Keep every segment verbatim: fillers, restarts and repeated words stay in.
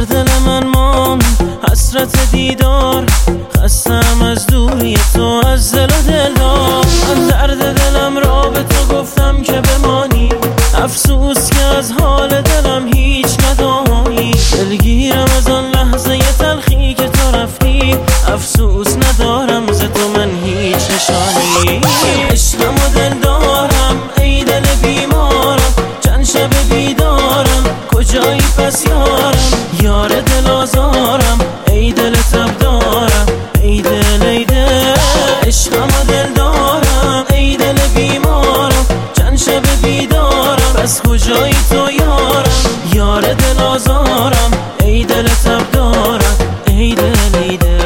دل من مان حسرت دیدار، خستم از دوری تو از دل و دلدار. من درد دلم را به تو گفتم که بمانی، افسوس که از حال دلم هیچ ندانی. دلگیرم از آن لحظه تلخی که تو رفتی، افسوس ندارم ز تو من هیچ نشانی. عشقم و دل دارم ای دل بیمارم، چند شب بیدارم کجایی پس یارم. یار دل آزارم ای دل تب دارم، ای دل ای دل. عشقم و دل دارم ای دل بیمارم، چند شب بیدارم پس کجایی تو یارم. یار دل آزارم ای دل تب دارم، ای دل ای دل.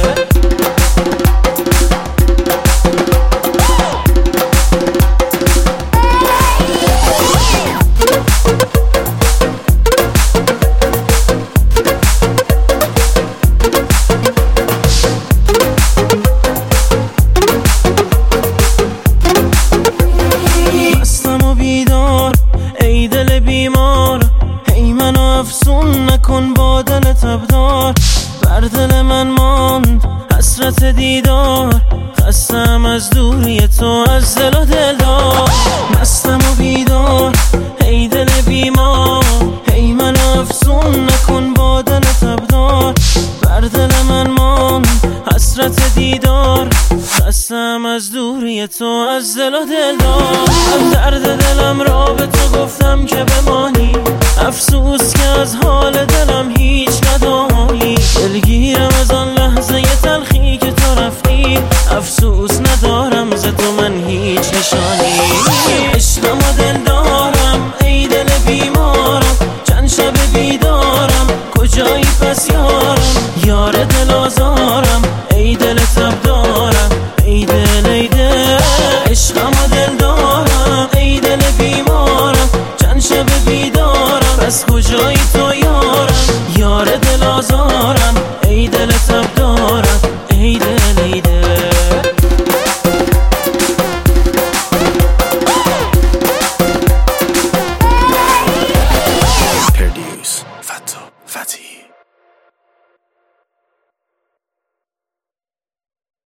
ای دل بیمار ای منو افسون نکن با دل تبدار. بر دل من ماند حسرت دیدار، خستم از دوری تو از دل و دلدار. مستم و بیدار ای دل بیمار ای منو افسون نکن با دل تبدار. بر دل من ماند حسرت دیدار، خستم از دوری تو از دل و دلدار. من درد دلم را به تو گفتم که بمانی، افسوس که از حال دلم هیچ ندانی. دلگیرم از آن لحظه تلخی که تو رفتی، افسوس ندارم ز تو من هیچ نشانی. عشقم و دل دارم ای دل بیمارم، چند شب بیدارم کجایی پس یارم. یار دل آزارم ای دل تب دارم، ای دل ای دل. عشقم